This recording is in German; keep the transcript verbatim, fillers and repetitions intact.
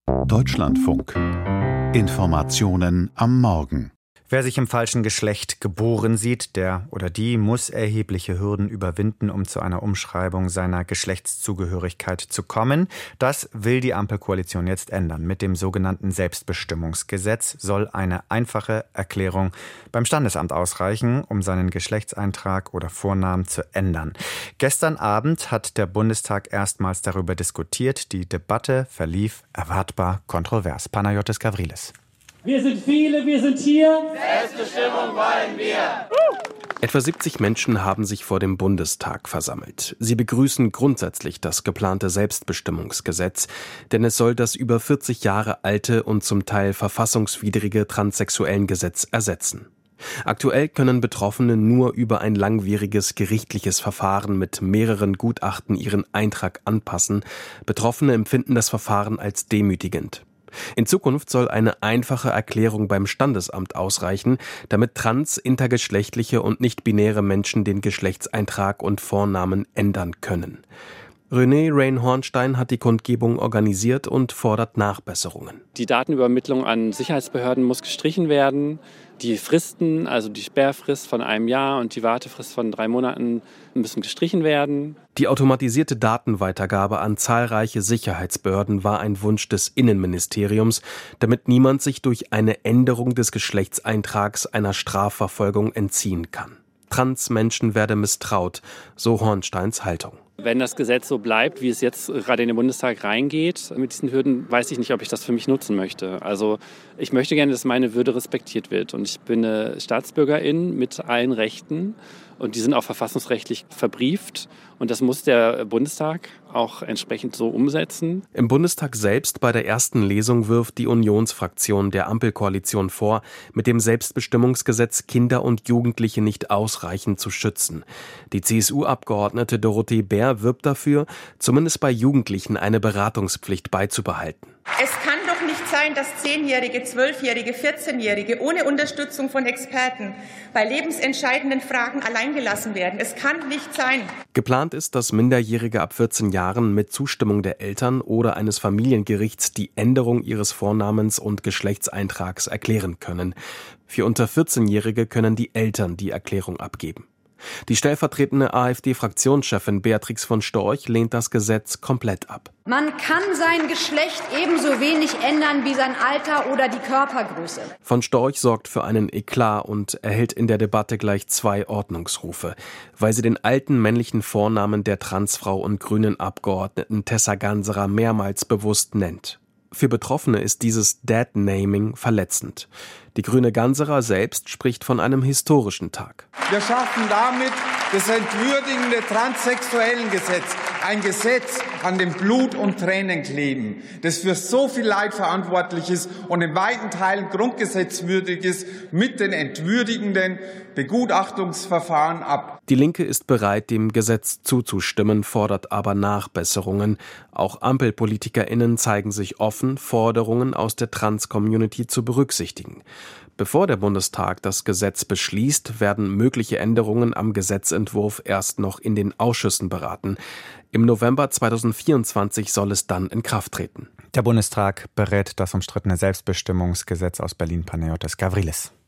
Deutschlandfunk. Informationen am Morgen. Wer sich im falschen Geschlecht geboren sieht, der oder die muss erhebliche Hürden überwinden, um zu einer Umschreibung seiner Geschlechtszugehörigkeit zu kommen. Das will die Ampelkoalition jetzt ändern. Mit dem sogenannten Selbstbestimmungsgesetz soll eine einfache Erklärung beim Standesamt ausreichen, um seinen Geschlechtseintrag oder Vornamen zu ändern. Gestern Abend hat der Bundestag erstmals darüber diskutiert. Die Debatte verlief erwartbar kontrovers. Panagiotis Gavrilis. Wir sind viele, wir sind hier. Selbstbestimmung wollen wir. Etwa siebzig Menschen haben sich vor dem Bundestag versammelt. Sie begrüßen grundsätzlich das geplante Selbstbestimmungsgesetz, denn es soll das über vierzig Jahre alte und zum Teil verfassungswidrige Transsexuellengesetz ersetzen. Aktuell können Betroffene nur über ein langwieriges gerichtliches Verfahren mit mehreren Gutachten ihren Eintrag anpassen. Betroffene empfinden das Verfahren als demütigend. In Zukunft soll eine einfache Erklärung beim Standesamt ausreichen, damit trans-, intergeschlechtliche und nicht-binäre Menschen den Geschlechtseintrag und Vornamen ändern können. René Rein-Hornstein hat die Kundgebung organisiert und fordert Nachbesserungen. Die Datenübermittlung an Sicherheitsbehörden muss gestrichen werden. Die Fristen, also die Sperrfrist von einem Jahr und die Wartefrist von drei Monaten müssen gestrichen werden. Die automatisierte Datenweitergabe an zahlreiche Sicherheitsbehörden war ein Wunsch des Innenministeriums, damit niemand sich durch eine Änderung des Geschlechtseintrags einer Strafverfolgung entziehen kann. Transmenschen werde misstraut, so Hornsteins Haltung. Wenn das Gesetz so bleibt, wie es jetzt gerade in den Bundestag reingeht, mit diesen Hürden, weiß ich nicht, ob ich das für mich nutzen möchte. Also ich möchte gerne, dass meine Würde respektiert wird. Und ich bin eine Staatsbürgerin mit allen Rechten. Und die sind auch verfassungsrechtlich verbrieft. Und das muss der Bundestag auch entsprechend so umsetzen. Im Bundestag selbst bei der ersten Lesung wirft die Unionsfraktion der Ampelkoalition vor, mit dem Selbstbestimmungsgesetz Kinder und Jugendliche nicht ausreichend zu schützen. Die C S U-Abgeordnete Dorothee Bär wirbt dafür, zumindest bei Jugendlichen eine Beratungspflicht beizubehalten. Es kann doch nicht sein, dass Zehnjährige, Zwölfjährige, vierzehnjährige ohne Unterstützung von Experten bei lebensentscheidenden Fragen alleingelassen werden. Es kann nicht sein. Geplant ist, dass Minderjährige ab vierzehn Jahren mit Zustimmung der Eltern oder eines Familiengerichts die Änderung ihres Vornamens und Geschlechtseintrags erklären können. Für unter vierzehnjährige können die Eltern die Erklärung abgeben. Die stellvertretende AfD-Fraktionschefin Beatrix von Storch lehnt das Gesetz komplett ab. Man kann sein Geschlecht ebenso wenig ändern wie sein Alter oder die Körpergröße. Von Storch sorgt für einen Eklat und erhält in der Debatte gleich zwei Ordnungsrufe, weil sie den alten männlichen Vornamen der Transfrau und grünen Abgeordneten Tessa Ganserer mehrmals bewusst nennt. Für Betroffene ist dieses Dad-Naming verletzend. Die grüne Ganserer selbst spricht von einem historischen Tag. Wir schaffen damit das entwürdigende Transsexuellengesetz. Ein Gesetz, an dem Blut und Tränen kleben, das für so viel Leid verantwortlich ist und in weiten Teilen grundgesetzwürdig ist, mit den entwürdigenden Begutachtungsverfahren ab. Die Linke ist bereit, dem Gesetz zuzustimmen, fordert aber Nachbesserungen. Auch AmpelpolitikerInnen zeigen sich offen, Forderungen aus der Trans-Community zu berücksichtigen. Bevor der Bundestag das Gesetz beschließt, werden mögliche Änderungen am Gesetzentwurf erst noch in den Ausschüssen beraten. Im November zweitausendvierundzwanzig soll es dann in Kraft treten. Der Bundestag berät das umstrittene Selbstbestimmungsgesetz aus Berlin. Panagiotis Gavrilis.